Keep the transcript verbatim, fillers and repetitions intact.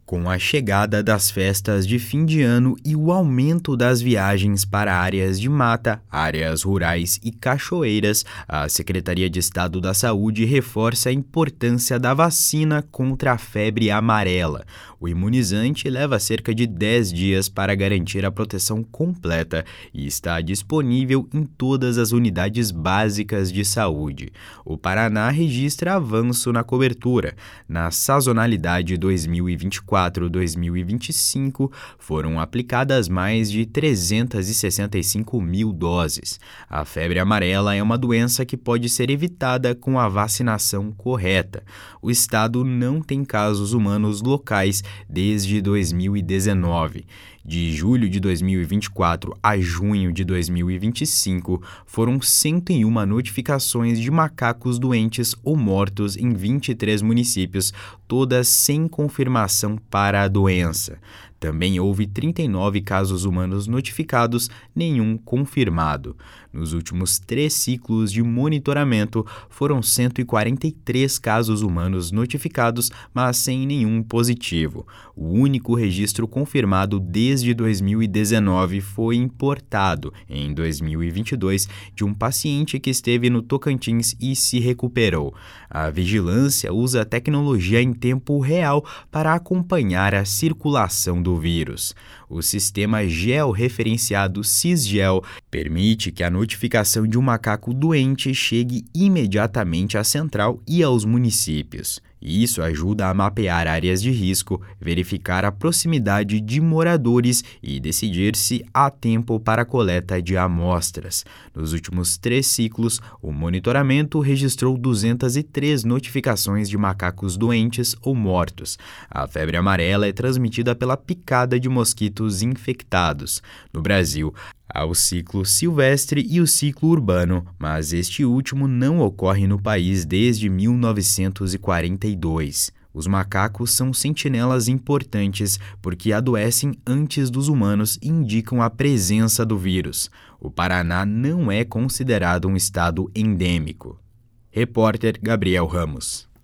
Com a chegada das festas de fim de ano e o aumento das viagens para áreas de mata, áreas rurais e cachoeiras, a Secretaria de Estado da Saúde reforça a importância da vacina contra a febre amarela. O imunizante leva cerca de dez dias para garantir a proteção completa e está disponível em todas as unidades básicas de saúde. O Paraná registra avanço na cobertura. Na sazonalidade dois mil e vinte e quatro a dois mil e vinte e cinco, foram aplicadas mais de trezentas e sessenta e cinco mil doses. A febre amarela é uma doença que pode ser evitada com a vacinação correta. O estado não tem casos humanos locais desde dois mil e dezenove. De julho de dois mil e vinte e quatro a junho de dois mil e vinte e cinco, foram cento e uma notificações de macacos doentes ou mortos em vinte e três municípios, todas sem confirmação para a doença. Também houve trinta e nove casos humanos notificados, nenhum confirmado. Nos últimos três ciclos de monitoramento, foram cento e quarenta e três casos humanos notificados, mas sem nenhum positivo. O único registro confirmado desde dois mil e dezenove foi importado, em dois mil e vinte e dois, de um paciente que esteve no Tocantins e se recuperou. A vigilância usa a tecnologia em tempo real para acompanhar a circulação do vírus. O sistema georreferenciado SysGel permite que a notificação de um macaco doente chegue imediatamente à central e aos municípios. Isso ajuda a mapear áreas de risco, verificar a proximidade de moradores e decidir se há tempo para a coleta de amostras. Nos últimos três ciclos, o monitoramento registrou duzentas e três notificações de macacos doentes ou mortos. A febre amarela é transmitida pela picada de mosquitos infectados. No Brasil, há o ciclo silvestre e o ciclo urbano, mas este último não ocorre no país desde mil novecentos e quarenta e dois. Os macacos são sentinelas importantes porque adoecem antes dos humanos e indicam a presença do vírus. O Paraná não é considerado um estado endêmico. Repórter Gabriel Ramos.